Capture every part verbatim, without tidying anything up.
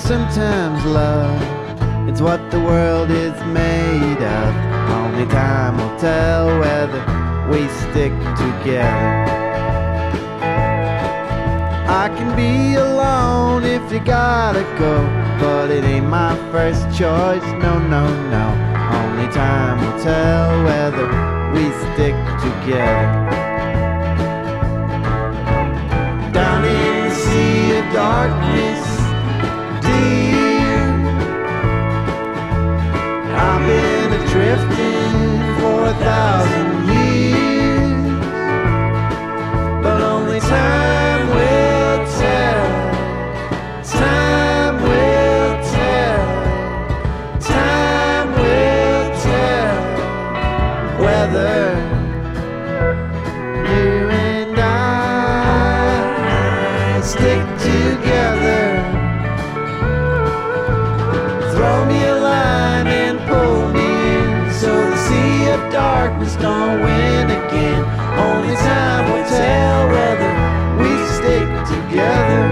sometimes love, it's what the world is made of. Only time will tell whether we stick together. I can be alone if you gotta go, but it ain't my first choice, no, no, no. Only time will tell whether we stick together. Down in the sea of darkness, dear, I've been a-drifting for a thousand years, but only time will tell, time will tell, time will tell whether you and I stick together. Throw me a line and pull me in, so the sea of darkness don't win again. Only time will tell whether we stick together.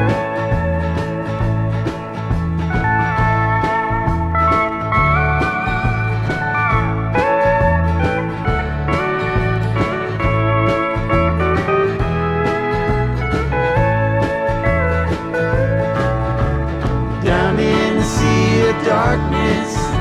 Down in the sea of darkness,